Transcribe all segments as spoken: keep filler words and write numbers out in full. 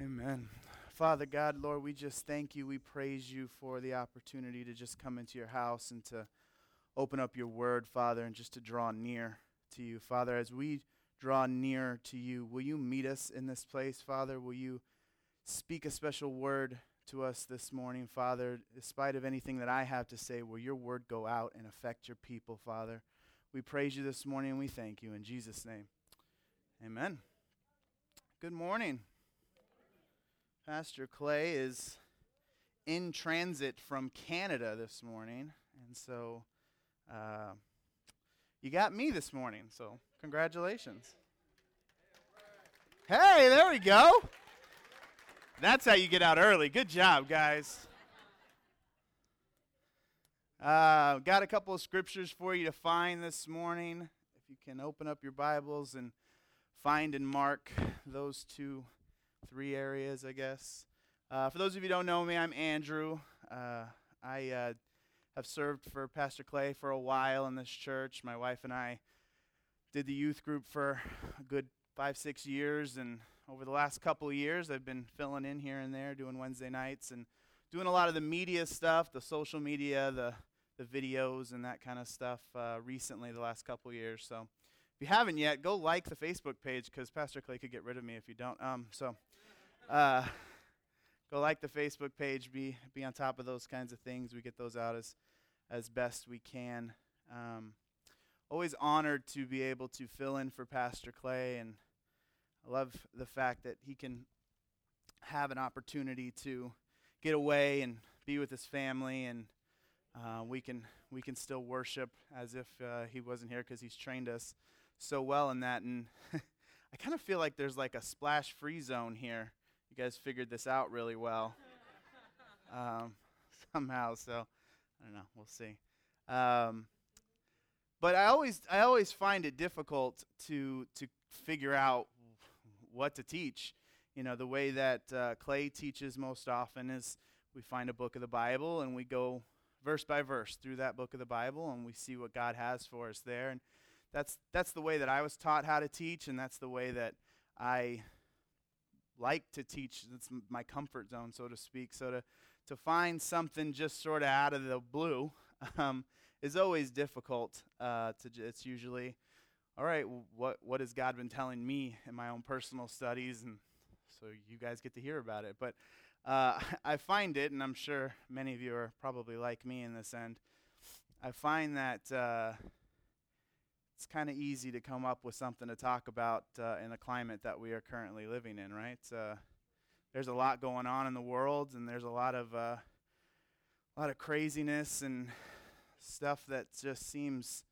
Amen. Father God, Lord, we just thank you. We praise you for the opportunity to just come into your house and to open up your word, Father, and just to draw near to you. Father, as we draw near to you, will you meet us in this place, Father? Will you speak a special word to us this morning, Father? In spite of anything that I have to say, will your word go out and affect your people, Father? We praise you this morning and we thank you in Jesus' name. Amen. Good morning. Pastor Clay is in transit from Canada this morning, and so uh, you got me this morning, so congratulations. Hey, there we go. That's how you get out early. Good job, guys. Uh, got a couple of scriptures for you to find this morning. If you can open up your Bibles and find and mark those two Three areas, I guess. Uh, for those of you who don't know me, I'm Andrew. Uh, I uh, have served for Pastor Clay for a while in this church. My wife and I did the youth group for a good five, six years, and over the last couple of years, I've been filling in here and there, doing Wednesday nights, and doing a lot of the media stuff, the social media, the the videos, and that kind of stuff uh, recently the last couple of years. So if you haven't yet, go like the Facebook page, because Pastor Clay could get rid of me if you don't. Um, so... Uh, go like the Facebook page, be be on top of those kinds of things. We get those out as as best we can. Um, always honored to be able to fill in for Pastor Clay, and I love the fact that he can have an opportunity to get away and be with his family, and uh, we can we can still worship as if uh, he wasn't here, because he's trained us so well in that. And I kind of feel like there's like a splash-free zone here. You guys figured this out really well um, somehow, so I don't know. We'll see. Um, but I always I always find it difficult to to figure out what to teach. You know, the way that uh, Clay teaches most often is we find a book of the Bible and we go verse by verse through that book of the Bible, and we see what God has for us there. And that's that's the way that I was taught how to teach, and that's the way that I like to teach. It's my comfort zone, so to speak. So to, to find something just sort of out of the blue um, is always difficult. Uh, to j- it's usually, all right, what what has God been telling me in my own personal studies, and so you guys get to hear about it. But uh, I find it, and I'm sure many of you are probably like me in this end, I find that uh, it's kind of easy to come up with something to talk about uh, in the climate that we are currently living in, right? Uh, there's a lot going on in the world, and there's a lot of uh, a lot of craziness and stuff that just seems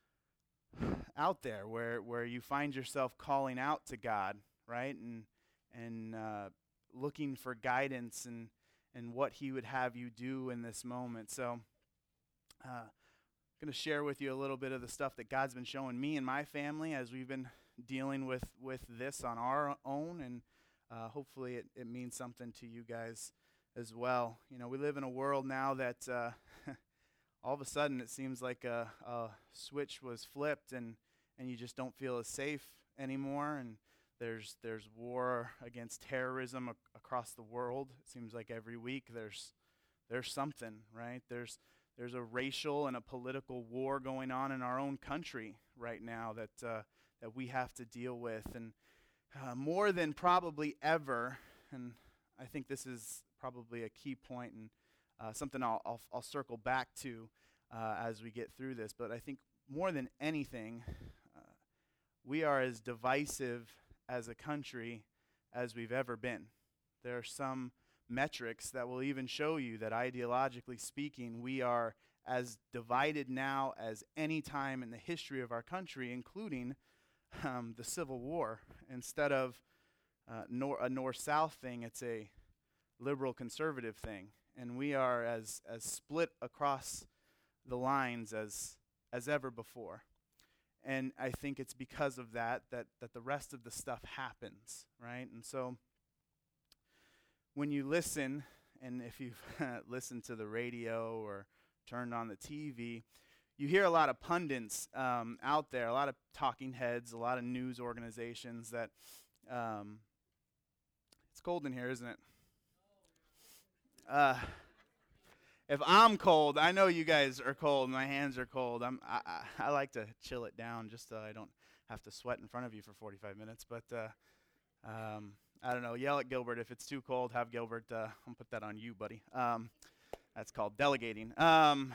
out there, where where you find yourself calling out to God, right, and and uh, looking for guidance and and what He would have you do in this moment. So. Uh, going to share with you a little bit of the stuff that God's been showing me and my family as we've been dealing with, with this on our own, and uh, hopefully it, it means something to you guys as well. You know, we live in a world now that uh, all of a sudden it seems like a, a switch was flipped, and, and you just don't feel as safe anymore, and there's there's war against terrorism ac- across the world. It seems like every week there's there's something, right? There's There's a racial and a political war going on in our own country right now that uh, that we have to deal with, and uh, more than probably ever. And I think this is probably a key point, and uh, something I'll, I'll I'll circle back to uh, as we get through this. But I think more than anything, uh, we are as divisive as a country as we've ever been. There are some metrics that will even show you that ideologically speaking, we are as divided now as any time in the history of our country, including um, the Civil War. Instead of uh, nor- a north-south thing, it's a liberal-conservative thing. And we are as as split across the lines as as ever before. And I think it's because of that that that the rest of the stuff happens, right? And so when you listen, and if you've listened to the radio or turned on the T V, you hear a lot of pundits um, out there, a lot of talking heads, a lot of news organizations that um, It's cold in here, isn't it? Uh, if I'm cold, I know you guys are cold. My hands are cold. I'm, I, I, I like to chill it down just so I don't have to sweat in front of you for forty-five minutes. But uh, um, I don't know. Yell at Gilbert if it's too cold. Have Gilbert. Uh, I'll put that on you, buddy. Um, that's called delegating. Um,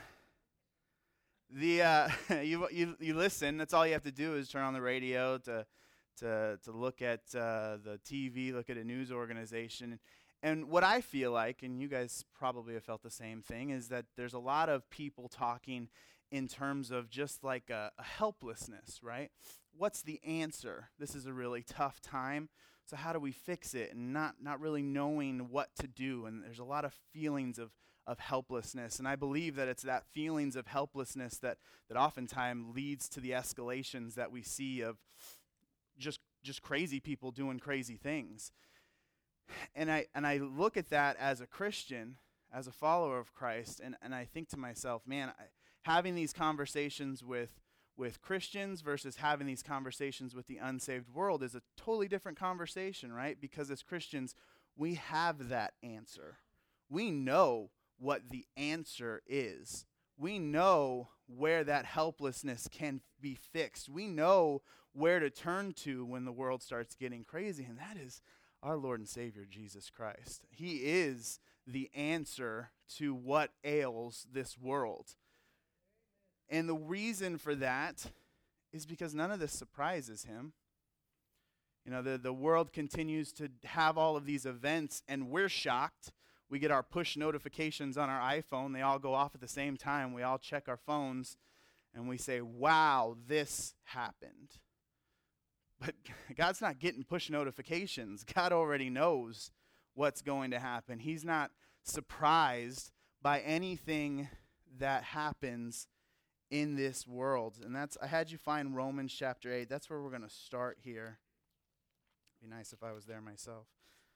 the uh, you you you listen. That's all you have to do is turn on the radio to to to look at uh, the T V, look at a news organization. And what I feel like, and you guys probably have felt the same thing, is that there's a lot of people talking in terms of just like a, a helplessness, right? What's the answer? This is a really tough time, so how do we fix it? And not not really knowing what to do. And there's a lot of feelings of of helplessness. And I believe that it's that feelings of helplessness that that oftentimes leads to the escalations that we see of just just crazy people doing crazy things. And I and I look at that as a Christian, as a follower of Christ, and, and I think to myself, man, I, having these conversations with with Christians versus having these conversations with the unsaved world is a totally different conversation, right? Because as Christians, we have that answer. We know what the answer is. We know where that helplessness can be fixed. We know where to turn to when the world starts getting crazy, and that is our Lord and Savior, Jesus Christ. He is the answer to what ails this world. And the reason for that is because none of this surprises him. You know, the, the world continues to have all of these events, and we're shocked. We get our push notifications on our iPhone. They all go off at the same time. We all check our phones, and we say, wow, this happened. But God's not getting push notifications. God already knows what's going to happen. He's not surprised by anything that happens in this world. And that's, I had you find Romans chapter eight. That's where we're going to start here. It'd be nice if I was there myself.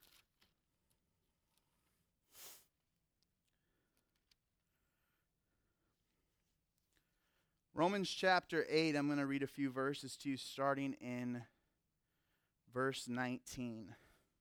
Romans chapter eight, I'm going to read a few verses to you starting in verse nineteen.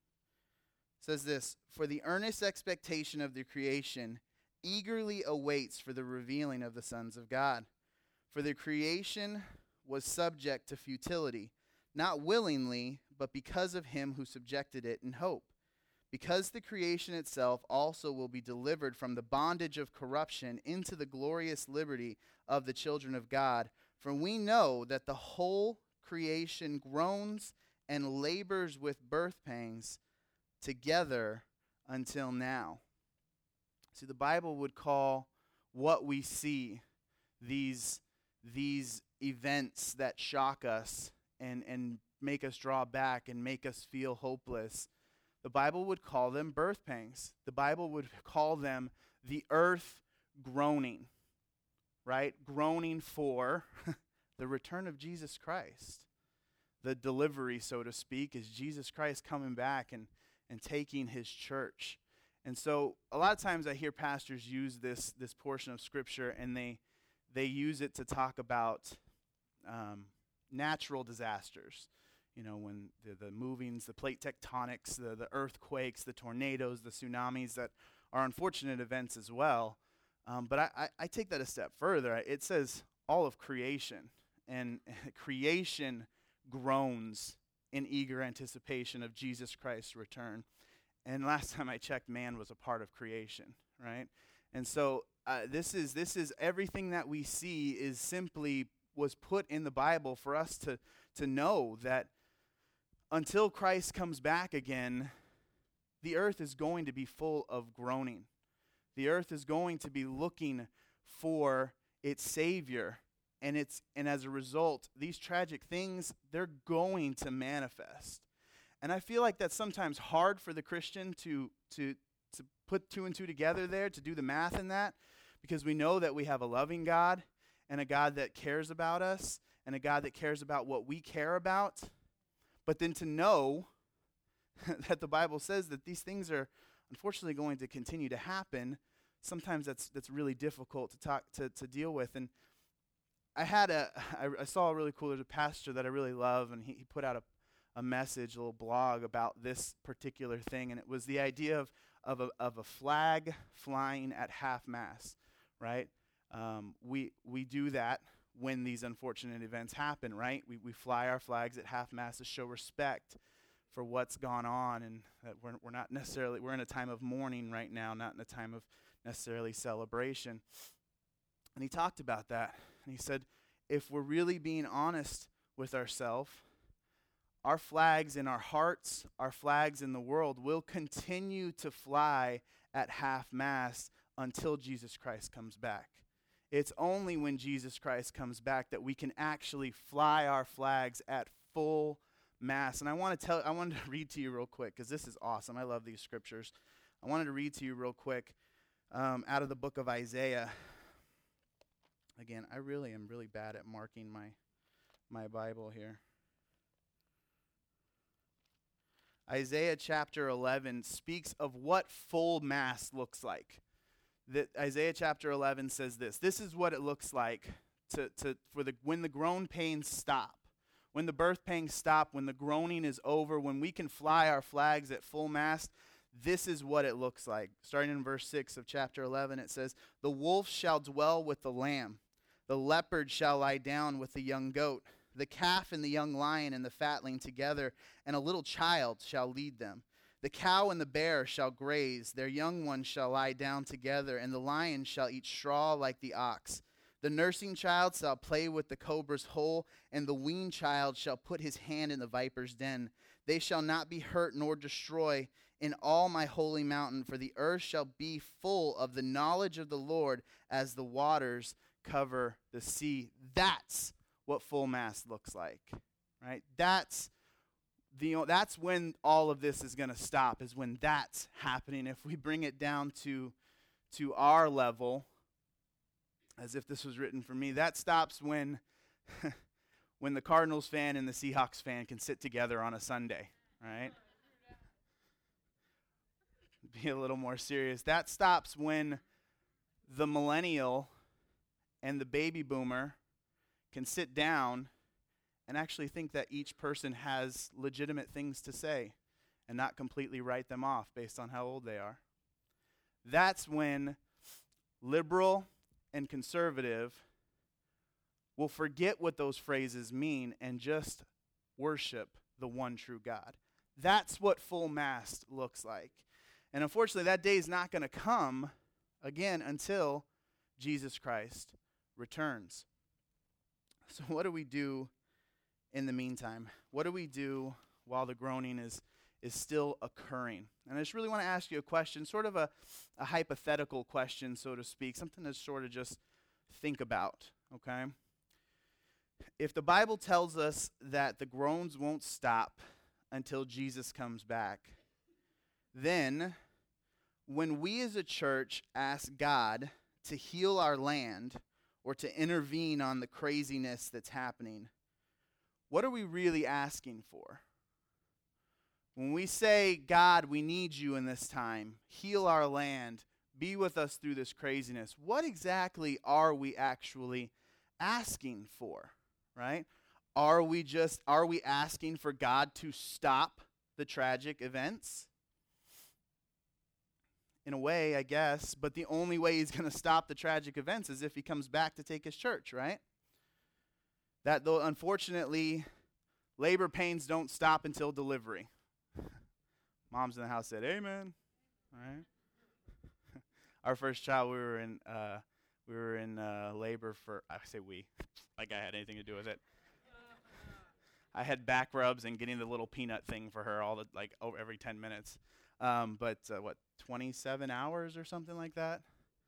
It says this, "For the earnest expectation of the creation eagerly awaits for the revealing of the sons of God. For the creation was subject to futility, not willingly, but because of him who subjected it in hope. Because the creation itself also will be delivered from the bondage of corruption into the glorious liberty of the children of God. For we know that the whole creation groans and labors with birth pangs together until now." See, the Bible would call what we see, these, these events that shock us and, and make us draw back and make us feel hopeless, the Bible would call them birth pangs. The Bible would call them the earth groaning, right? Groaning for the return of Jesus Christ. The delivery, so to speak, is Jesus Christ coming back and, and taking his church. And so a lot of times I hear pastors use this, this portion of Scripture, and they, they use it to talk about um, natural disasters. You know, when the, the movings, the plate tectonics, the, the earthquakes, the tornadoes, the tsunamis that are unfortunate events as well. Um, but I, I, I take that a step further. It says all of creation. And creation groans in eager anticipation of Jesus Christ's return. And last time I checked, man was a part of creation, right? And so uh, this is this is everything that we see is simply was put in the Bible for us to to know that until Christ comes back again, the earth is going to be full of groaning. The earth is going to be looking for its Savior, and it's and as a result, these tragic things, they're going to manifest. And I feel like that's sometimes hard for the Christian to to to put two and two together there, to do the math in that, because we know that we have a loving God and a God that cares about us and a God that cares about what we care about. But then to know that the Bible says that these things are unfortunately going to continue to happen, sometimes that's that's really difficult to talk to, to deal with. And I had a I, I saw a really cool, there's a pastor that I really love, and he, he put out a a message, a little blog about this particular thing, and it was the idea of of a, of a flag flying at half mast, right? Um, we we do that when these unfortunate events happen, right? We we fly our flags at half mast to show respect for what's gone on, and that we're we're not necessarily we're in a time of mourning right now, not in a time of necessarily celebration. And he talked about that, and he said, if we're really being honest with ourselves, our flags in our hearts, our flags in the world will continue to fly at half mast until Jesus Christ comes back. It's only when Jesus Christ comes back that we can actually fly our flags at full mast. And I want to tell, I wanted to read to you real quick because this is awesome. I love these scriptures. I wanted to read to you real quick um, out of the book of Isaiah. Again, I really am really bad at marking my my Bible here. Isaiah chapter eleven speaks of what full mast looks like. That Isaiah chapter eleven says this. This is what it looks like to, to for the when the groan pains stop. When the birth pangs stop, when the groaning is over, when we can fly our flags at full mast, this is what it looks like. Starting in verse six of chapter eleven, it says, "The wolf shall dwell with the lamb. The leopard shall lie down with the young goat. The calf and the young lion and the fatling together, and a little child shall lead them. The cow and the bear shall graze. Their young ones shall lie down together, and the lion shall eat straw like the ox. The nursing child shall play with the cobra's hole, and the weaned child shall put his hand in the viper's den. They shall not be hurt nor destroy in all my holy mountain, for the earth shall be full of the knowledge of the Lord as the waters cover the sea." That's what full mast looks like, right? That's the that's when all of this is going to stop, is when that's happening. If we bring it down to to our level, as if this was written for me, that stops when when the Cardinals fan and the Seahawks fan can sit together on a Sunday, right? Be a little more serious. That stops when the millennial and the baby boomer can sit down and actually think that each person has legitimate things to say and not completely write them off based on how old they are. That's when liberal and conservative will forget what those phrases mean and just worship the one true God. That's what full mast looks like. And unfortunately, that day is not going to come again until Jesus Christ returns. So what do we do in the meantime? What do we do while the groaning is is still occurring? And I just really want to ask you a question, sort of a, a hypothetical question, so to speak, something to sort of just think about, okay? If the Bible tells us that the groans won't stop until Jesus comes back, then when we as a church ask God to heal our land or to intervene on the craziness that's happening, what are we really asking for? When we say, God, we need you in this time, heal our land, be with us through this craziness, what exactly are we actually asking for, right? Are we just, are we asking for God to stop the tragic events? In a way, I guess, but the only way he's going to stop the tragic events is if he comes back to take his church, right? That, though, unfortunately, labor pains don't stop until delivery. Moms in the house said, "Amen." All right. Our first child, we were in, uh, we were in uh, labor for. I say we, like I had anything to do with it. I had back rubs and getting the little peanut thing for her all the like over every ten minutes. Um, but uh, what, twenty-seven hours or something like that?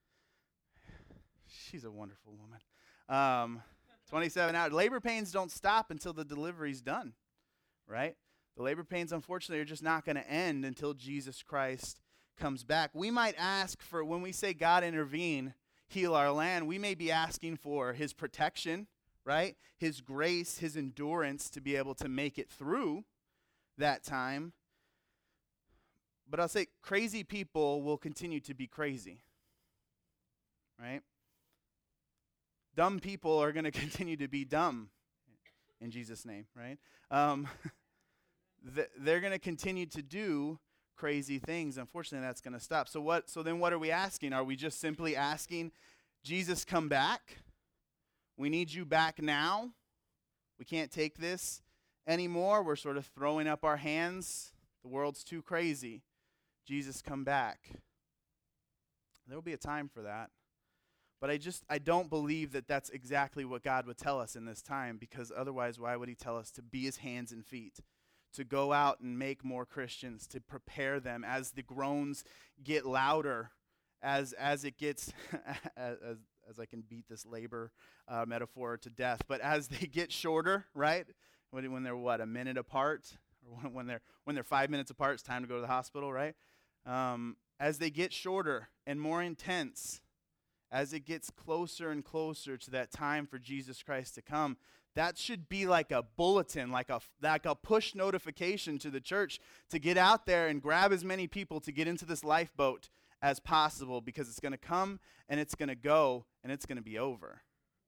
She's a wonderful woman. Um, twenty-seven hours. Labor pains don't stop until the delivery's done, right? The labor pains, unfortunately, are just not going to end until Jesus Christ comes back. We might ask for, when we say God intervene, heal our land, we may be asking for his protection, right? His grace, his endurance to be able to make it through that time. But I'll say crazy people will continue to be crazy, right? Dumb people are going to continue to be dumb in Jesus' name, right? Um, th- they're going to continue to do crazy things. Unfortunately, that's going to stop. So what? So then what are we asking? Are we just simply asking, Jesus, come back? We need you back now. We can't take this anymore. We're sort of throwing up our hands. The world's too crazy. Jesus, come back. There will be a time for that. But I just, I don't believe that that's exactly what God would tell us in this time, because otherwise, why would he tell us to be his hands and feet, to go out and make more Christians, to prepare them as the groans get louder, as as it gets, as, as I can beat this labor uh, metaphor to death, but as they get shorter, right? When, when they're, what, a minute apart? Or when, when they're when they're five minutes apart, it's time to go to the hospital, right? Um, as they get shorter and more intense, as it gets closer and closer to that time for Jesus Christ to come, that should be like a bulletin, like a, like a push notification to the church to get out there and grab as many people to get into this lifeboat as possible, because it's going to come and it's going to go and it's going to be over.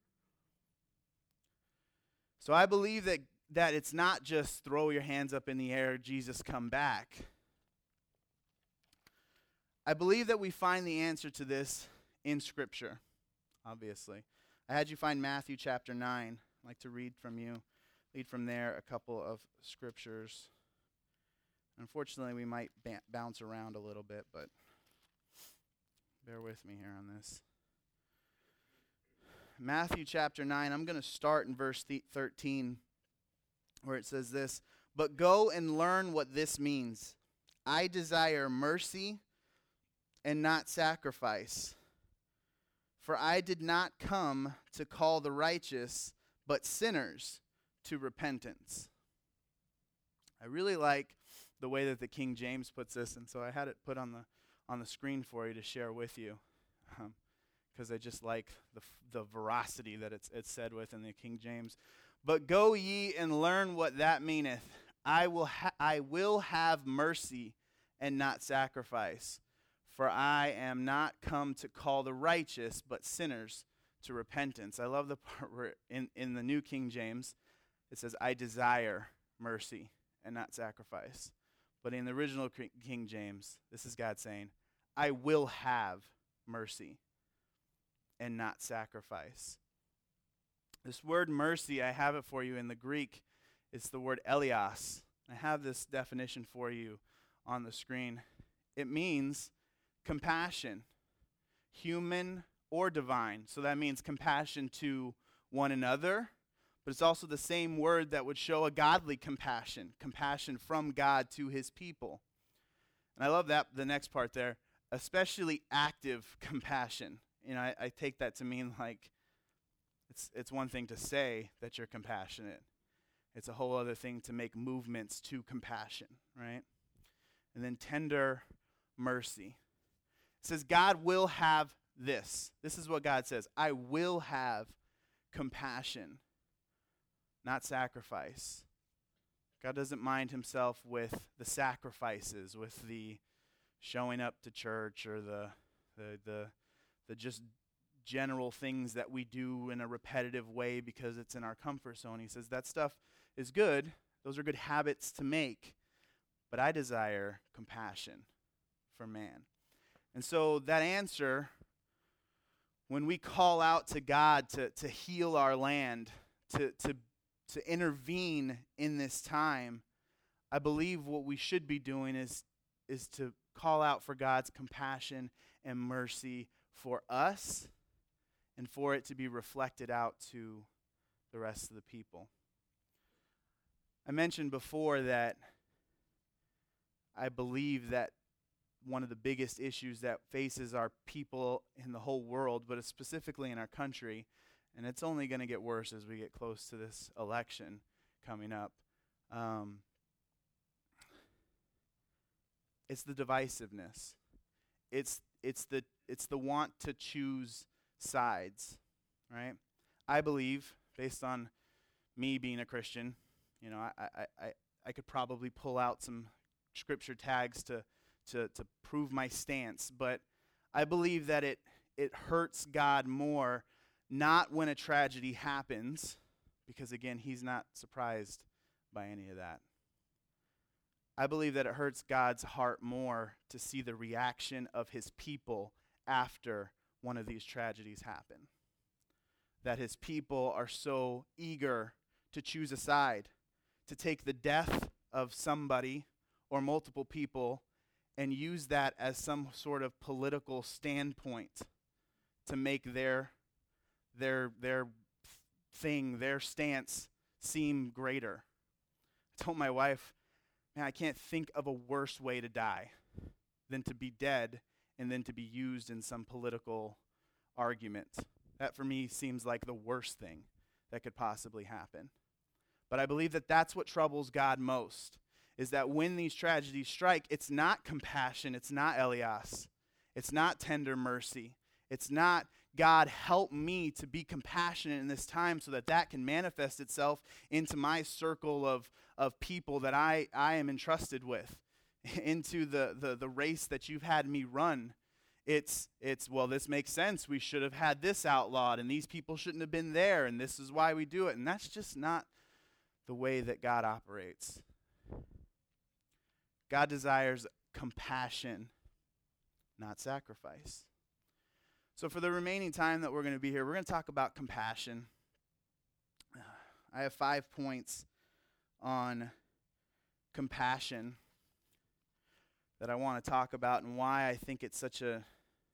So I believe that, that it's not just throw your hands up in the air, Jesus, come back. I believe that we find the answer to this in Scripture, obviously. I had you find Matthew chapter nine. I'd like to read from you, read from there a couple of scriptures. Unfortunately, we might ba- bounce around a little bit, but bear with me here on this. Matthew chapter nine, I'm going to start in verse thirteen, where it says this, "But go and learn what this means. I desire mercy and not sacrifice. For I did not come to call the righteous, but sinners to repentance." I really like the way that the King James puts this, and so I had it put on the on the screen for you to share with you, because um, I just like the the veracity that it's it's said with in the King James. "But go ye and learn what that meaneth. I will ha- I will have mercy and not sacrifice. For I am not come to call the righteous, but sinners to repentance." I love the part where in, in the New King James, it says, "I desire mercy and not sacrifice." But in the original King James, this is God saying, "I will have mercy and not sacrifice." This word mercy, I have it for you in the Greek. It's the word elios. I have this definition for you on the screen. It means compassion, human or divine. So that means compassion to one another, but it's also the same word that would show a godly compassion, compassion from God to his people. And I love that, the next part there, especially active compassion. You know, I, I take that to mean like it's it's one thing to say that you're compassionate. It's a whole other thing to make movements to compassion, right? And then tender mercy. It says God will have this. This is what God says. I will have compassion, not sacrifice. God doesn't mind himself with the sacrifices, with the showing up to church or the the the, the just general things that we do in a repetitive way because it's in our comfort zone. He says that stuff is good. Those are good habits to make. But I desire compassion for man. And so that answer, when we call out to God to, to heal our land, to, to, to intervene in this time, I believe what we should be doing is, is to call out for God's compassion and mercy for us and for it to be reflected out to the rest of the people. I mentioned before that I believe that one of the biggest issues that faces our people in the whole world, but specifically in our country, and it's only going to get worse as we get close to this election coming up, um, it's the divisiveness. It's it's the it's the want to choose sides, right? I believe, based on me being a Christian, you know, I I I, I could probably pull out some scripture tags to to to prove my stance, but I believe that it it hurts God more not when a tragedy happens, because again, he's not surprised by any of that. I believe that it hurts God's heart more to see the reaction of his people after one of these tragedies happen. That his people are so eager to choose a side, to take the death of somebody or multiple people and use that as some sort of political standpoint to make their their their thing, their stance seem greater. I told my wife, man, I can't think of a worse way to die than to be dead and then to be used in some political argument. That for me seems like the worst thing that could possibly happen. But I believe that that's what troubles God most, is that when these tragedies strike, it's not compassion, it's not Elias, it's not tender mercy, it's not, God, help me to be compassionate in this time so that that can manifest itself into my circle of, of people that I, I am entrusted with, into the, the, the race that you've had me run. It's, it's well, this makes sense. We should have had this outlawed, and these people shouldn't have been there, and this is why we do it. And that's just not the way that God operates. God desires compassion, not sacrifice. So for the remaining time that we're going to be here, we're going to talk about compassion. I have five points on compassion that I want to talk about and why I think it's such a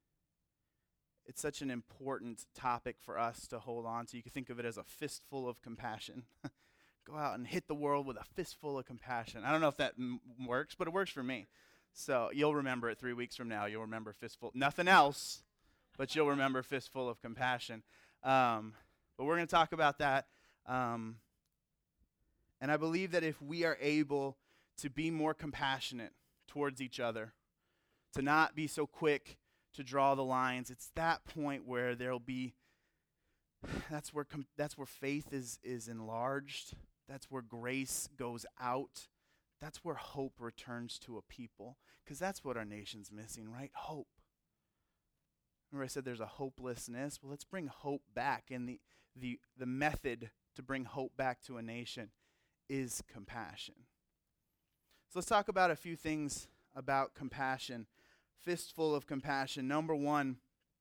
it's such an important topic for us to hold on to. You can think of it as a fistful of compassion. Go out and hit the world with a fistful of compassion. I don't know if that m- works, but it works for me. So you'll remember it three weeks from now. You'll remember fistful. Nothing else, but you'll remember fistful of compassion. Um, but we're going to talk about that. Um, and I believe that if we are able to be more compassionate towards each other, to not be so quick to draw the lines, it's that point where there'll be, that's where com- that's where faith is is enlarged. That's where grace goes out. That's where hope returns to a people. Because that's what our nation's missing, right? Hope. Remember I said there's a hopelessness? Well, let's bring hope back. And the, the, the method to bring hope back to a nation is compassion. So let's talk about a few things about compassion. Fistful of compassion. Number one,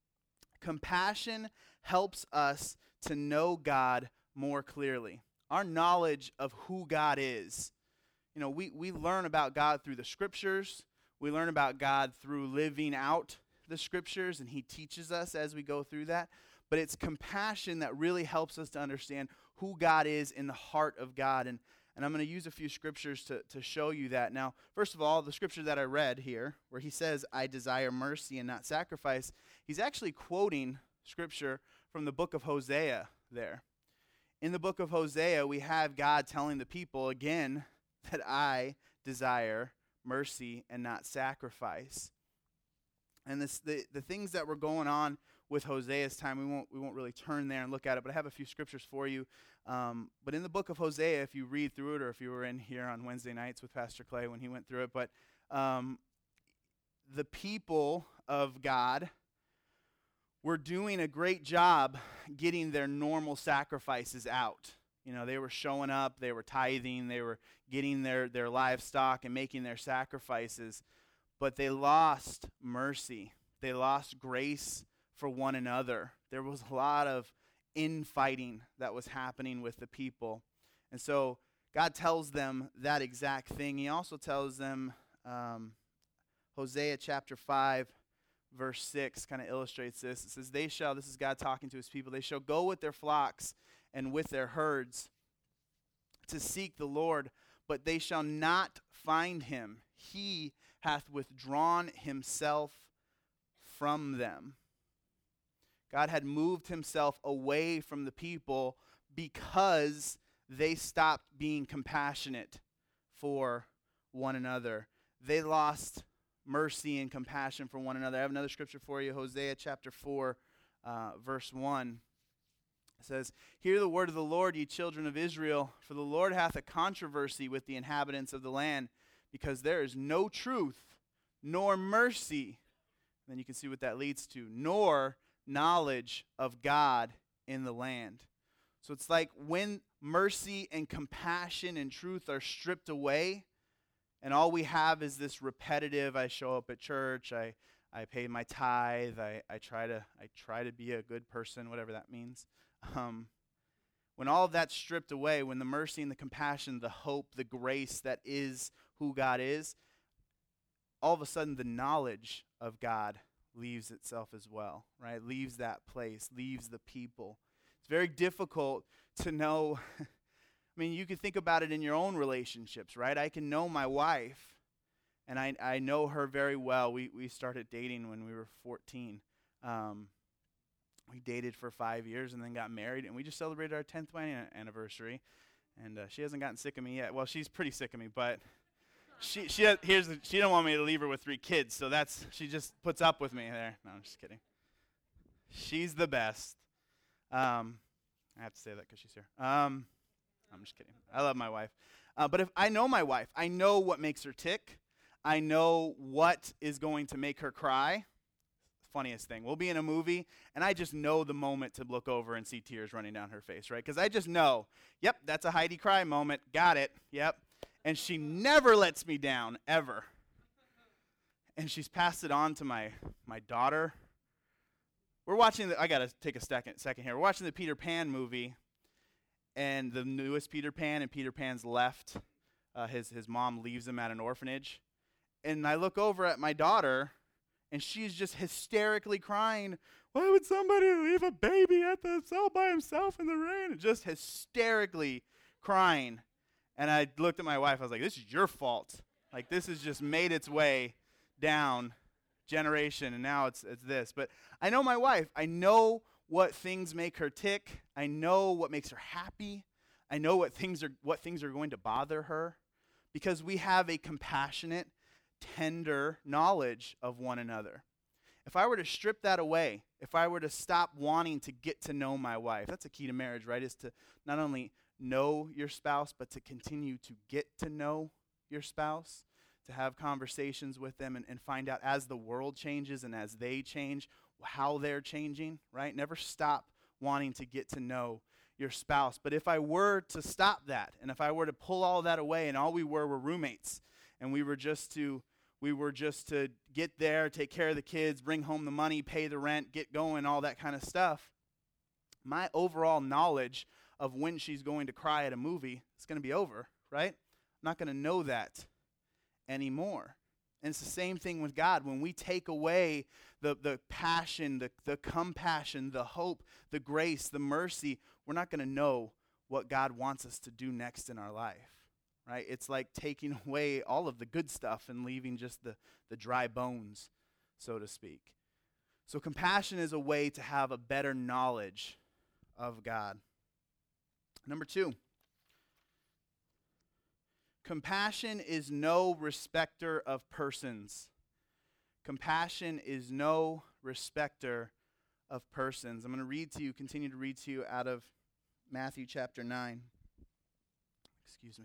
compassion helps us to know God more clearly. Our knowledge of who God is. You know, we, we learn about God through the scriptures. We learn about God through living out the scriptures, and he teaches us as we go through that. But it's compassion that really helps us to understand who God is in the heart of God. And, and I'm going to use a few scriptures to, to show you that. Now, first of all, the scripture that I read here, where he says, I desire mercy and not sacrifice, he's actually quoting scripture from the book of Hosea there. In the book of Hosea, we have God telling the people again that I desire mercy and not sacrifice. And this, the, the things that were going on with Hosea's time, we won't we won't really turn there and look at it, but I have a few scriptures for you. Um, but in the book of Hosea, if you read through it, or if you were in here on Wednesday nights with Pastor Clay when he went through it, but um, the people of God were doing a great job getting their normal sacrifices out. You know, they were showing up, they were tithing, they were getting their, their livestock and making their sacrifices, but they lost mercy. They lost grace for one another. There was a lot of infighting that was happening with the people. And so God tells them that exact thing. He also tells them, um, Hosea chapter five, verse six kind of illustrates this. It says, they shall, this is God talking to his people, they shall go with their flocks and with their herds to seek the Lord, but they shall not find him. He hath withdrawn himself from them. God had moved himself away from the people because they stopped being compassionate for one another. They lost mercy and compassion for one another. I have another scripture for you, Hosea chapter four, uh, verse one. It says, hear the word of the Lord, ye children of Israel, for the Lord hath a controversy with the inhabitants of the land, because there is no truth, nor mercy. And then you can see what that leads to, nor knowledge of God in the land. So it's like when mercy and compassion and truth are stripped away, And all we have is this repetitive, I show up at church, I, I pay my tithe, I, I try to I try to be a good person, whatever that means. Um, when all of that's stripped away, when the mercy and the compassion, the hope, the grace that is who God is, all of a sudden the knowledge of God leaves itself as well, right? Leaves that place, leaves the people. It's very difficult to know. I mean, you can think about it in your own relationships, right? I can know my wife, and I I know her very well. We we started dating when we were fourteen. Um, we dated for five years and then got married, and we just celebrated our tenth wedding anniversary. And uh, she hasn't gotten sick of me yet. Well, she's pretty sick of me, but she she has, here's the, she don't want me to leave her with three kids, so that's she just puts up with me there. No, I'm just kidding. She's the best. Um, I have to say that because she's here. Um, I'm just kidding. I love my wife. Uh, but if I know my wife, I know what makes her tick. I know what is going to make her cry. Funniest thing. We'll be in a movie, and I just know the moment to look over and see tears running down her face, right? Because I just know, yep, that's a Heidi cry moment. Got it. Yep. And she never lets me down, ever. And she's passed it on to my my daughter. We're watching the, I got to take a second, second here. We're watching the Peter Pan movie, and the newest Peter Pan, and Peter Pan's left. Uh, his, his mom leaves him at an orphanage. And I look over at my daughter, and she's just hysterically crying, why would somebody leave a baby at the cell by himself in the rain? And just hysterically crying. And I looked at my wife, I was like, this is your fault. Like, this has just made its way down generation, and now it's it's this. But I know my wife. I know what things make her tick. I know what makes her happy. I know what things are what things are going to bother her, because we have a compassionate, tender knowledge of one another. If I were to strip that away, if I were to stop wanting to get to know my wife, that's a key to marriage, right? Is to not only know your spouse, but to continue to get to know your spouse, to have conversations with them and, and find out as the world changes and as they change, how they're changing, right? Never stop wanting to get to know your spouse. But if I were to stop that, and if I were to pull all that away, and all we were were roommates, and we were just to we were just to get there, take care of the kids, bring home the money, pay the rent, get going, all that kind of stuff, my overall knowledge of when she's going to cry at a movie is going to be over, right? I'm not going to know that anymore. And it's the same thing with God. When we take away the, the passion, the, the compassion, the hope, the grace, the mercy, we're not going to know what God wants us to do next in our life, right? It's like taking away all of the good stuff and leaving just the, the dry bones, so to speak. So compassion is a way to have a better knowledge of God. Number two, compassion is no respecter of persons. Compassion is no respecter of persons. I'm going to read to you, continue to read to you out of Matthew chapter nine. Excuse me.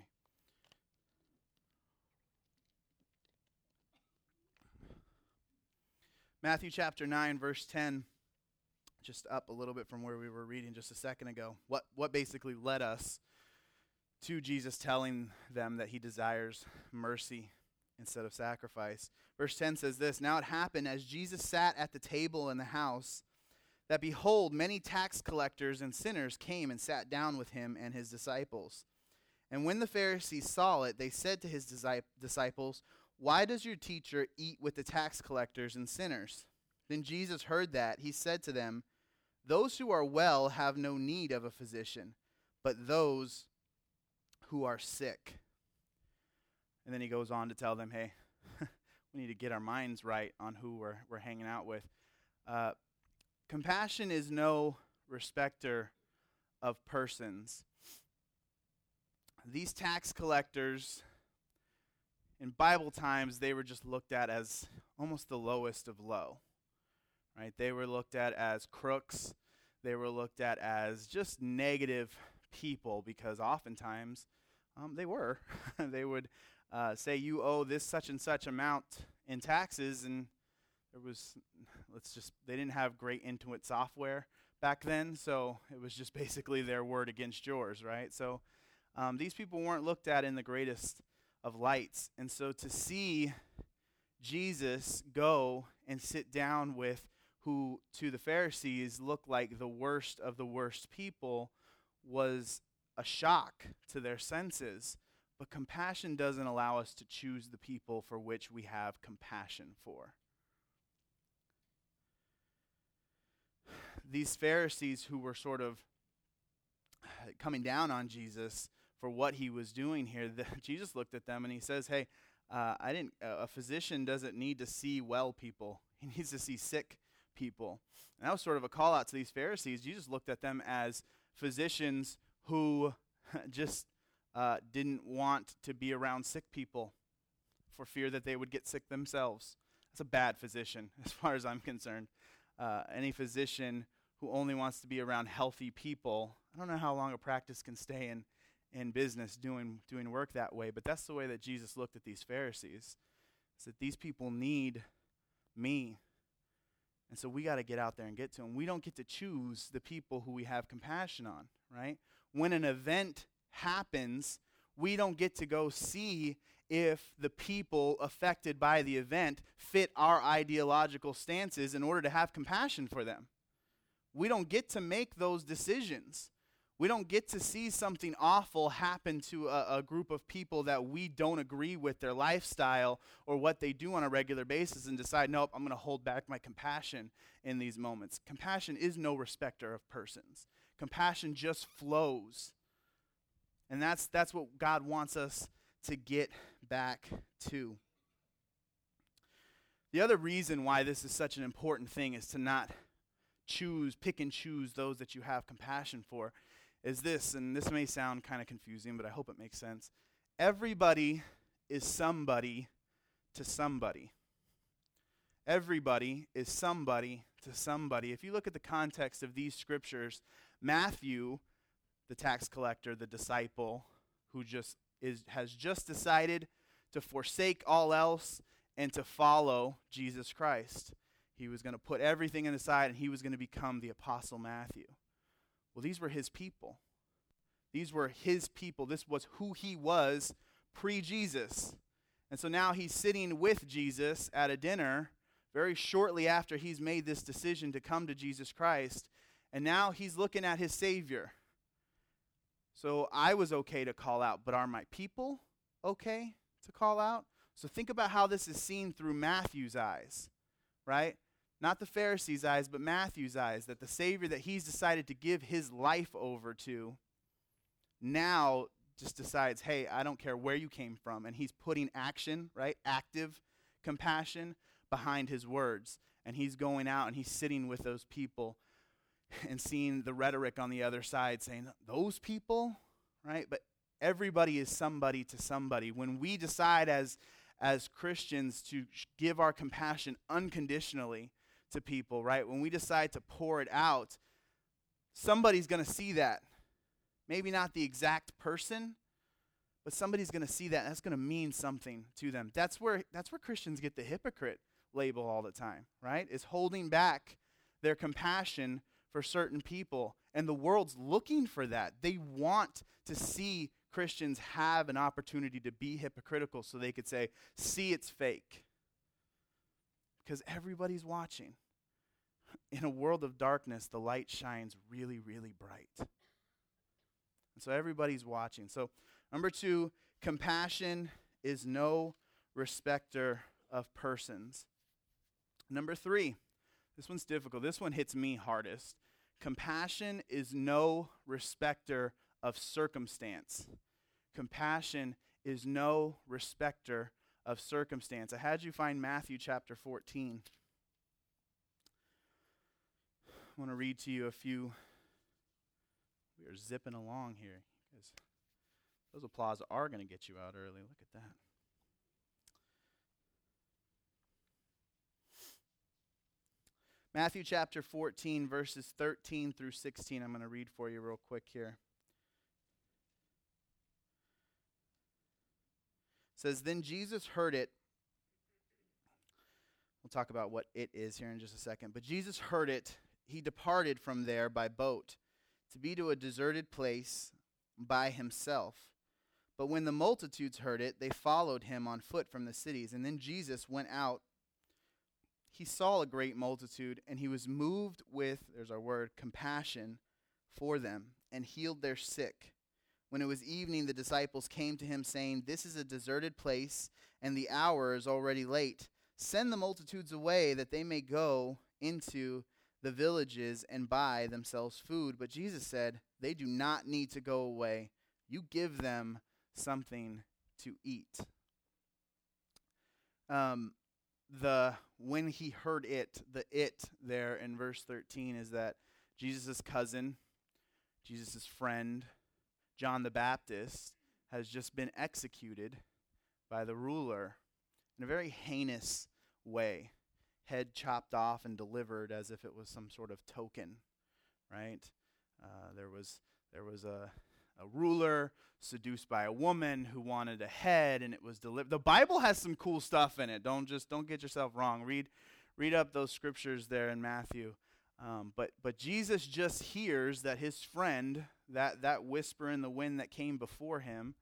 Matthew chapter nine, verse ten. Just up a little bit from where we were reading just a second ago. What what basically led us to Jesus telling them that he desires mercy instead of sacrifice. Verse ten says this, now it happened as Jesus sat at the table in the house, that behold, many tax collectors and sinners came and sat down with him and his disciples. And when the Pharisees saw it, they said to his disciples, why does your teacher eat with the tax collectors and sinners? Then Jesus heard that. He said to them, those who are well have no need of a physician, but those who are sick. And then he goes on to tell them, hey, we need to get our minds right on who we're, we're hanging out with. Uh, compassion is no respecter of persons. These tax collectors, in Bible times, they were just looked at as almost the lowest of low. Right? They were looked at as crooks. They were looked at as just negative people, because oftentimes um, they were. They would uh, say you owe this such and such amount in taxes, and there was, let's just, they didn't have great Intuit software back then, so it was just basically their word against yours, right? So um, these people weren't looked at in the greatest of lights. And so to see Jesus go and sit down with who to the Pharisees looked like the worst of the worst people was a shock to their senses. But compassion doesn't allow us to choose the people for which we have compassion for. These Pharisees who were sort of coming down on Jesus for what he was doing here, the, Jesus looked at them and he says, hey, uh, I didn't. Uh, a physician doesn't need to see well people. He needs to see sick people. And that was sort of a call out to these Pharisees. Jesus looked at them as physicians who just uh, didn't want to be around sick people for fear that they would get sick themselves. That's a bad physician as far as I'm concerned. Uh, any physician who only wants to be around healthy people, I don't know how long a practice can stay in, in business doing doing work that way, but that's the way that Jesus looked at these Pharisees. Is that these people need me. And so we got to get out there and get to them. We don't get to choose the people who we have compassion on, right? When an event happens, we don't get to go see if the people affected by the event fit our ideological stances in order to have compassion for them. We don't get to make those decisions. We don't get to see something awful happen to a, a group of people that we don't agree with their lifestyle or what they do on a regular basis and decide, nope, I'm going to hold back my compassion in these moments. Compassion is no respecter of persons. Compassion just flows. And that's that's what God wants us to get back to. The other reason why this is such an important thing is to not choose, pick and choose those that you have compassion for, is this, and this may sound kind of confusing, but I hope it makes sense. Everybody is somebody to somebody. Everybody is somebody to somebody. If you look at the context of these scriptures, Matthew, the tax collector, the disciple, who just is has just decided to forsake all else and to follow Jesus Christ. He was going to put everything aside and he was going to become the Apostle Matthew. Well, these were his people. These were his people. This was who he was pre-Jesus. And so now he's sitting with Jesus at a dinner very shortly after he's made this decision to come to Jesus Christ. And now he's looking at his Savior. So I was okay to call out, but are my people okay to call out? So think about how this is seen through Matthew's eyes, right? Not the Pharisees' eyes, but Matthew's eyes, that the Savior that he's decided to give his life over to now just decides, hey, I don't care where you came from. And he's putting action, right, active compassion behind his words. And he's going out and he's sitting with those people and seeing the rhetoric on the other side saying, those people, right? But everybody is somebody to somebody. When we decide as, as Christians to give our compassion unconditionally to people, right? When we decide to pour it out, somebody's going to see that. Maybe not the exact person, but somebody's going to see that. And that's going to mean something to them. That's where that's where Christians get the hypocrite label all the time, right? Is holding back their compassion for certain people. And the world's looking for that. They want to see Christians have an opportunity to be hypocritical so they could say, see, it's fake. Because everybody's watching. In a world of darkness, the light shines really, really bright. And so everybody's watching. So number two, compassion is no respecter of persons. Number three, this one's difficult. This one hits me hardest. Compassion is no respecter of circumstance. Compassion is no respecter of circumstance. I had you find Matthew chapter fourteen. I want to read to you a few. We are zipping along here. Because those applause are going to get you out early. Look at that. Matthew chapter fourteen, verses thirteen through sixteen. I'm going to read for you real quick here. It says, then Jesus heard it. We'll talk about what it is here in just a second. But Jesus heard it. He departed from there by boat to be to a deserted place by himself. But when the multitudes heard it, they followed him on foot from the cities. And then Jesus went out. He saw a great multitude, and he was moved with, there's our word, compassion for them, and healed their sick. When it was evening, the disciples came to him, saying, "This is a deserted place, and the hour is already late. Send the multitudes away, that they may go into the villages and buy themselves food." But Jesus said, "They do not need to go away. You give them something to eat." Um, the when he heard it, the it there in verse thirteen is that Jesus' cousin, Jesus' friend, John the Baptist, has just been executed by the ruler in a very heinous way. Head chopped off and delivered as if it was some sort of token, right? Uh, there was there was a, a ruler seduced by a woman who wanted a head, and it was delivered. The Bible has some cool stuff in it. Don't just don't get yourself wrong. Read read up those scriptures there in Matthew. Um, but but Jesus just hears that his friend, that that whisper in the wind that came before him,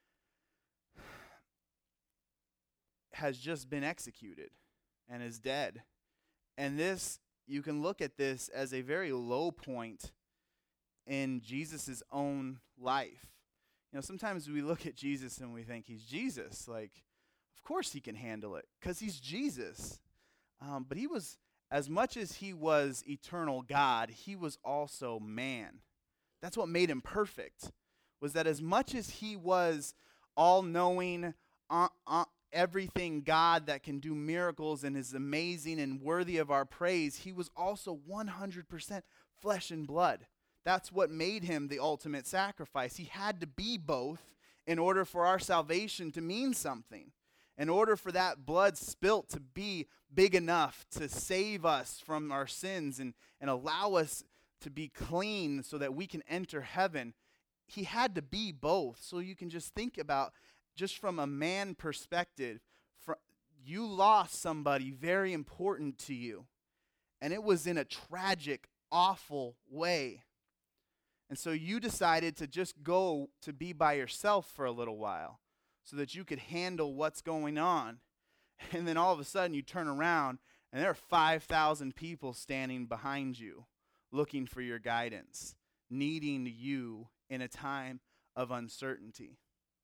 has just been executed and is dead. And this, you can look at this as a very low point in Jesus' own life. You know, sometimes we look at Jesus and we think he's Jesus. Like, of course he can handle it because he's Jesus. Um, but he was, as much as he was eternal God, he was also man. That's what made him perfect, was that as much as he was all-knowing, uh, uh, everything God that can do miracles and is amazing and worthy of our praise, he was also one hundred percent flesh and blood. That's what made him the ultimate sacrifice. He had to be both in order for our salvation to mean something. In order for that blood spilt to be big enough to save us from our sins and, and allow us to be clean so that we can enter heaven, he had to be both. So you can just think about, just from a man perspective, fr- you lost somebody very important to you. And it was in a tragic, awful way. And so you decided to just go to be by yourself for a little while so that you could handle what's going on. And then all of a sudden you turn around and there are five thousand people standing behind you looking for your guidance, needing you in a time of uncertainty.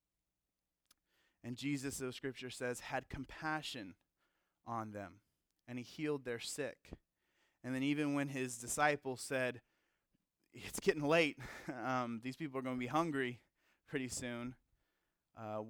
And Jesus, the scripture says, had compassion on them, and he healed their sick. And then even when his disciples said, "It's getting late, um, these people are going to be hungry pretty soon. Uh,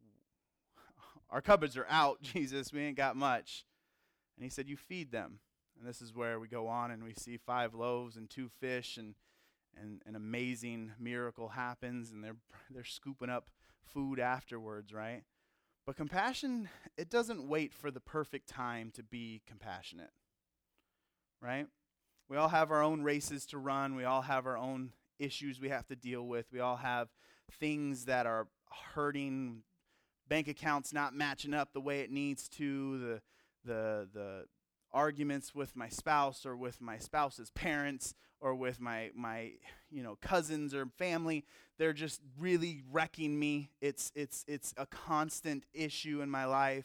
our cupboards are out, Jesus, we ain't got much." And he said, "You feed them." And this is where we go on and we see five loaves and two fish, and and an amazing miracle happens, and they're they're scooping up food afterwards, right? But compassion, it doesn't wait for the perfect time to be compassionate, right? We all have our own races to run. We all have our own issues we have to deal with. We all have things that are hurting, bank accounts not matching up the way it needs to, the the the arguments with my spouse or with my spouse's parents or with my my you know cousins or family. They're just really wrecking me. It's it's it's a constant issue in my life.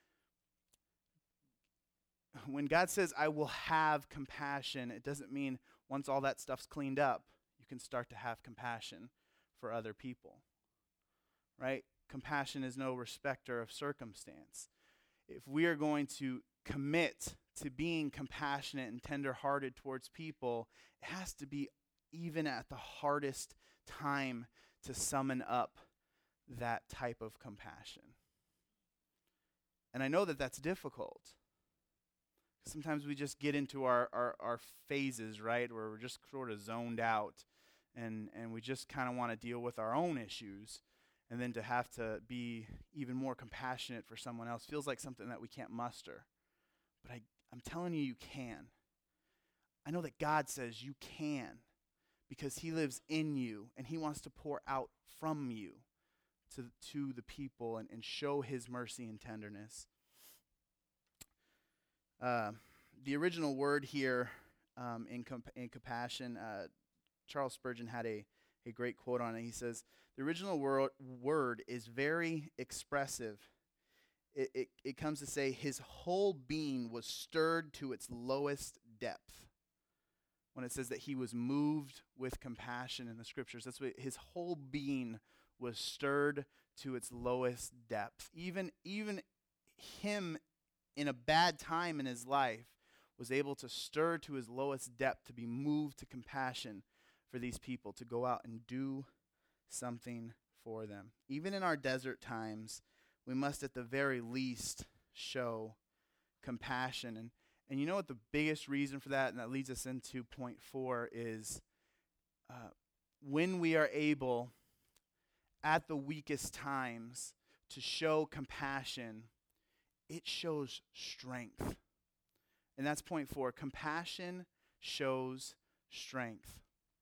When God says, "I will have compassion," it doesn't mean once all that stuff's cleaned up, you can start to have compassion for other people, right? Compassion is no respecter of circumstance. If we are going to commit to being compassionate and tender-hearted towards people, it has to be even at the hardest time to summon up that type of compassion. And I know that that's difficult. Sometimes we just get into our, our, our phases, right, where we're just sort of zoned out, and, and we just kind of want to deal with our own issues, and then to have to be even more compassionate for someone else feels like something that we can't muster. But I, I'm telling you, you can. I know that God says you can, because he lives in you, and he wants to pour out from you to, to the people and, and show his mercy and tenderness. Uh, the original word here um, in, comp- in compassion, uh, Charles Spurgeon had a, a great quote on it. He says, The original word, word is very expressive. It, it, it comes to say his whole being was stirred to its lowest depth. When it says that he was moved with compassion in the scriptures, that's what his whole being was stirred to its lowest depth. Even, even him in a bad time in his life was able to stir to his lowest depth, to be moved to compassion for these people, to go out and do something for them. Even in our desert times, we must at the very least show compassion. And and you know what the biggest reason for that, and that leads us into point four, is uh, when we are able at the weakest times to show compassion, it shows strength. And that's point four. Compassion shows strength.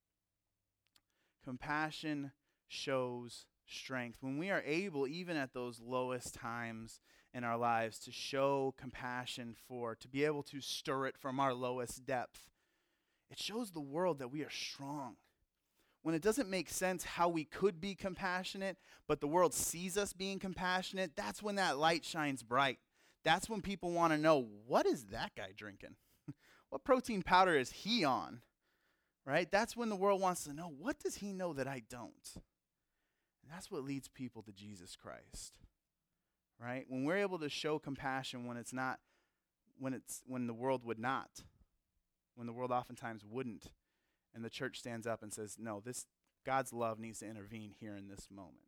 Compassion shows strength. When we are able, even at those lowest times in our lives, to show compassion for, to be able to stir it from our lowest depth, it shows the world that we are strong. When it doesn't make sense how we could be compassionate, but the world sees us being compassionate, that's when that light shines bright. That's when people want to know, what is that guy drinking? What protein powder is he on? Right? That's when the world wants to know, what does he know that I don't? And that's what leads people to Jesus Christ. Right? When we're able to show compassion when it's not, when it's when the world would not, when the world oftentimes wouldn't, and the church stands up and says, no, this God's love needs to intervene here in this moment.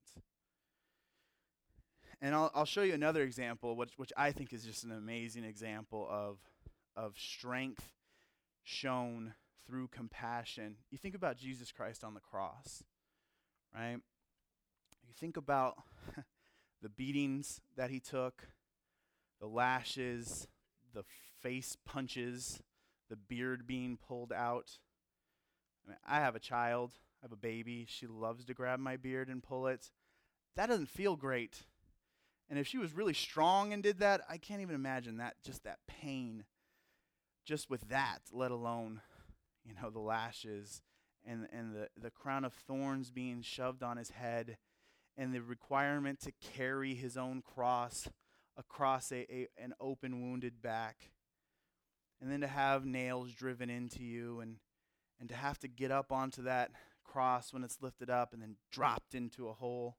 And I'll, I'll show you another example, which, which I think is just an amazing example of, of strength shown through compassion. You think about Jesus Christ on the cross, right? You think about the beatings that he took, the lashes, the face punches, the beard being pulled out. I mean, I have a child, I have a baby. She loves to grab my beard and pull it. That doesn't feel great. And if she was really strong and did that, I can't even imagine that, just that pain, just with that, let alone, you know, the lashes and, and the, the crown of thorns being shoved on his head and the requirement to carry his own cross across a, a an open, wounded back. And then to have nails driven into you and, and to have to get up onto that cross when it's lifted up and then dropped into a hole.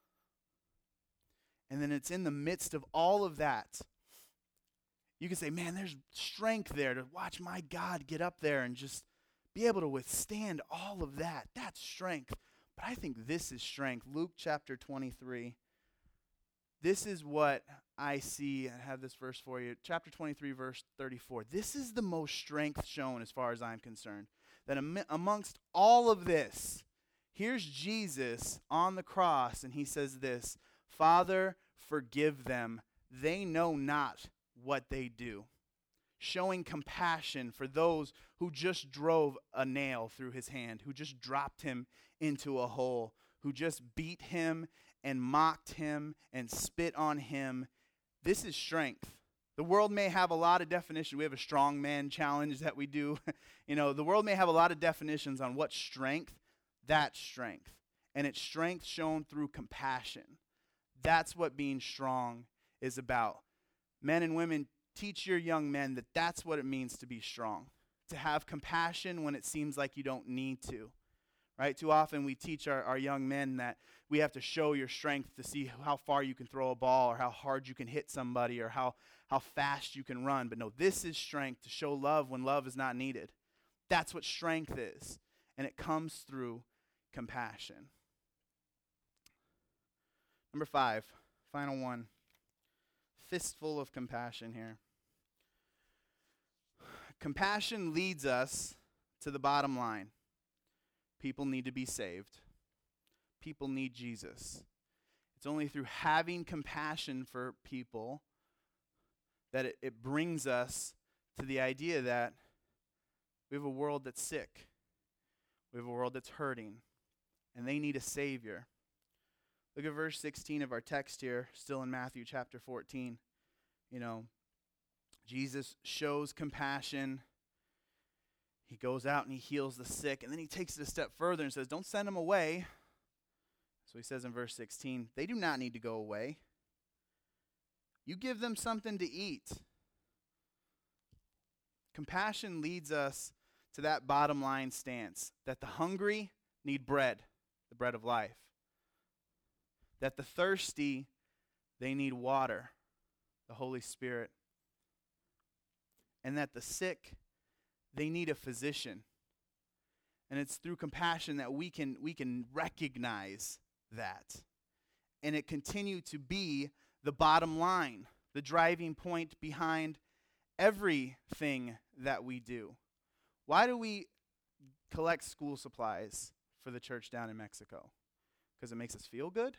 And then it's in the midst of all of that. You can say, man, there's strength there to watch my God get up there and just be able to withstand all of that. That's strength. But I think this is strength. Luke chapter twenty-three. This is what I see. I have this verse for you. Chapter twenty-three, verse thirty-four. This is the most strength shown as far as I'm concerned. That am- amongst all of this, here's Jesus on the cross, and he says this, Father, forgive them. They know not what they do. Showing compassion for those who just drove a nail through his hand, who just dropped him into a hole, who just beat him and mocked him and spit on him. This is strength. The world may have a lot of definitions. We have a strong man challenge that we do. You know, the world may have a lot of definitions on what strength. That's strength. And it's strength shown through compassion. That's what being strong is about. Men and women, teach your young men that that's what it means to be strong. To have compassion when it seems like you don't need to. Right? Too often we teach our, our young men that we have to show your strength to see how far you can throw a ball or how hard you can hit somebody or how, how fast you can run. But no, this is strength, to show love when love is not needed. That's what strength is. And it comes through compassion. Number five, final one. Fistful of compassion here. Compassion leads us to the bottom line. People need to be saved. People need Jesus. It's only through having compassion for people that it, it brings us to the idea that we have a world that's sick. We have a world that's hurting. And they need a Savior. Look at verse sixteen of our text here, still in Matthew chapter fourteen. You know, Jesus shows compassion. He goes out and he heals the sick. And then he takes it a step further and says, don't send them away. So he says in verse sixteen, they do not need to go away. You give them something to eat. Compassion leads us to that bottom line stance, that the hungry need bread, the bread of life. That the thirsty, they need water, the Holy Spirit. And that the sick, they need a physician. And it's through compassion that we can we can recognize that. And it continue to be the bottom line, the driving point behind everything that we do. Why do we collect school supplies for the church down in Mexico? Because it makes us feel good?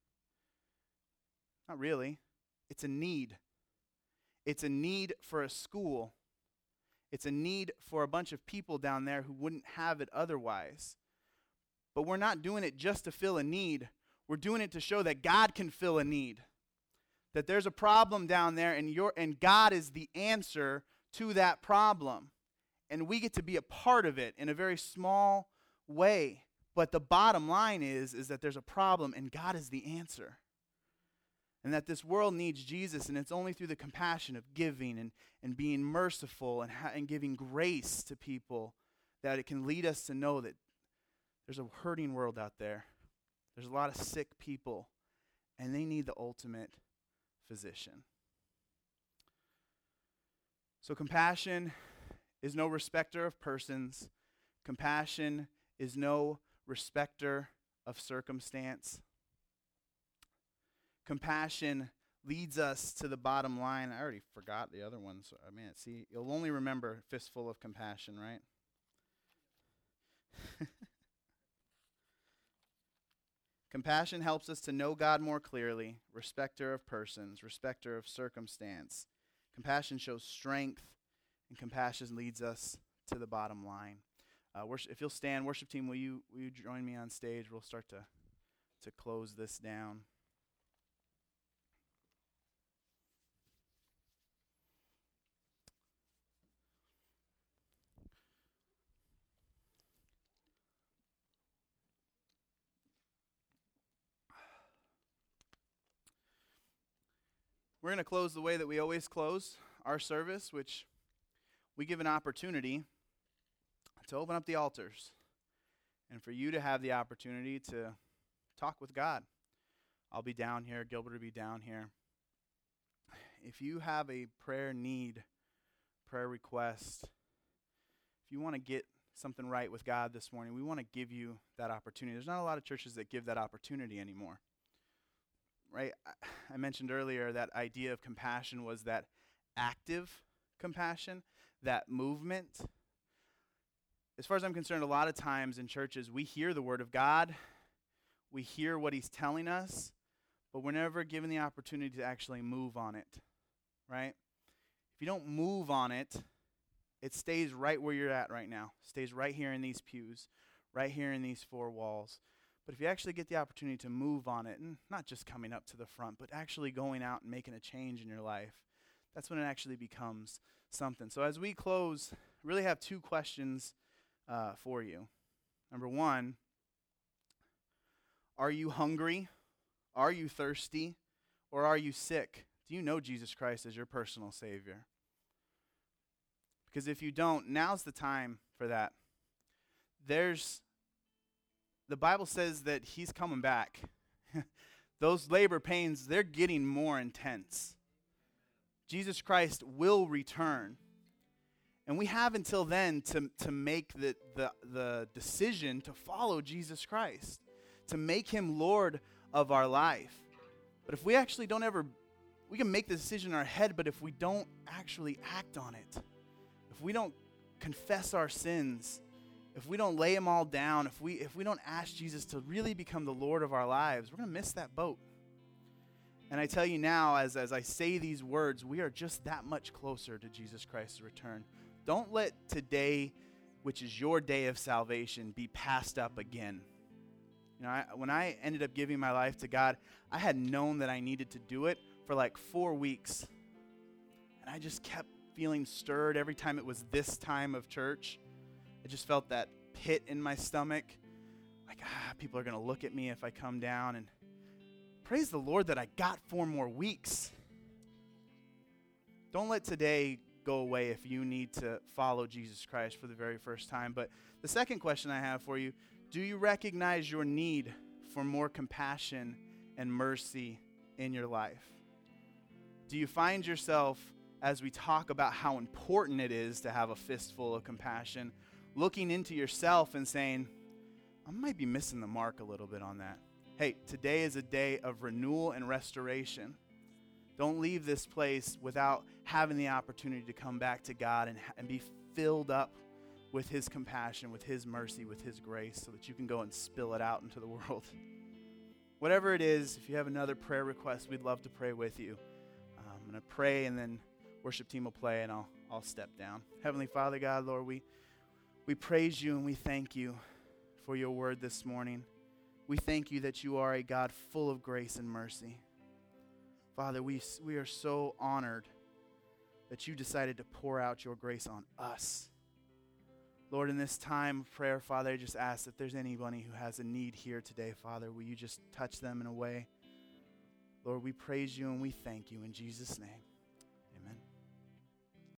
Not really. It's a need. It's a need for a school. It's a need for a bunch of people down there who wouldn't have it otherwise. But we're not doing it just to fill a need. We're doing it to show that God can fill a need. That there's a problem down there and you're, and God is the answer to that problem. And we get to be a part of it in a very small way. But the bottom line is, is that there's a problem and God is the answer. And that this world needs Jesus, and it's only through the compassion of giving and, and being merciful and, ha- and giving grace to people that it can lead us to know that there's a hurting world out there. There's a lot of sick people, and they need the ultimate physician. So compassion is no respecter of persons. Compassion is no respecter of circumstance. Compassion leads us to the bottom line. I already forgot the other ones. So, I mean, see, you'll only remember fistful of compassion, right? Compassion helps us to know God more clearly, respecter of persons, respecter of circumstance. Compassion shows strength, and compassion leads us to the bottom line. Uh, worship, if you'll stand, worship team, will you will you join me on stage? We'll start to to close this down. We're going to close the way that we always close our service, which we give an opportunity to open up the altars and for you to have the opportunity to talk with God. I'll be down here. Gilbert will be down here. If you have a prayer need, prayer request, if you want to get something right with God this morning, we want to give you that opportunity. There's not a lot of churches that give that opportunity anymore. Right? I mentioned earlier that idea of compassion was that active compassion, that movement. As far as I'm concerned, a lot of times in churches, we hear the word of God, we hear what he's telling us, but we're never given the opportunity to actually move on it, right? If you don't move on it, it stays right where you're at right now. It stays right here in these pews, right here in these four walls. But if you actually get the opportunity to move on it, and not just coming up to the front, but actually going out and making a change in your life, that's when it actually becomes something. So as we close, I really have two questions uh, for you. Number one, are you hungry? Are you thirsty? Or are you sick? Do you know Jesus Christ as your personal Savior? Because if you don't, now's the time for that. There's The Bible says that he's coming back. Those labor pains, they're getting more intense. Jesus Christ will return. And we have until then to, to make the, the, the decision to follow Jesus Christ, to make him Lord of our life. But if we actually don't ever, we can make the decision in our head, but if we don't actually act on it, if we don't confess our sins, if we don't lay them all down, if we if we don't ask Jesus to really become the Lord of our lives, we're going to miss that boat. And I tell you now, as, as I say these words, we are just that much closer to Jesus Christ's return. Don't let today, which is your day of salvation, be passed up again. You know, I, when I ended up giving my life to God, I had known that I needed to do it for like four weeks. And I just kept feeling stirred every time it was this time of church. I just felt that pit in my stomach. like, ah, people are going to look at me if I come down. And praise the Lord that I got four more weeks. Don't let today go away if you need to follow Jesus Christ for the very first time. But the second question I have for you, do you recognize your need for more compassion and mercy in your life? Do you find yourself, as we talk about how important it is to have a fistful of compassion, looking into yourself and saying, I might be missing the mark a little bit on that? Hey, today is a day of renewal and restoration. Don't leave this place without having the opportunity to come back to God and, and be filled up with His compassion, with His mercy, with His grace, so that you can go and spill it out into the world. Whatever it is, if you have another prayer request, we'd love to pray with you. Um, I'm going to pray, and then worship team will play, and I'll I'll step down. Heavenly Father, God, Lord, we we praise you and we thank you for your word this morning. We thank you that you are a God full of grace and mercy. Father, we we are so honored that you decided to pour out your grace on us. Lord, in this time of prayer, Father, I just ask that there's anybody who has a need here today, Father, will you just touch them in a way? Lord, we praise you and we thank you in Jesus' name.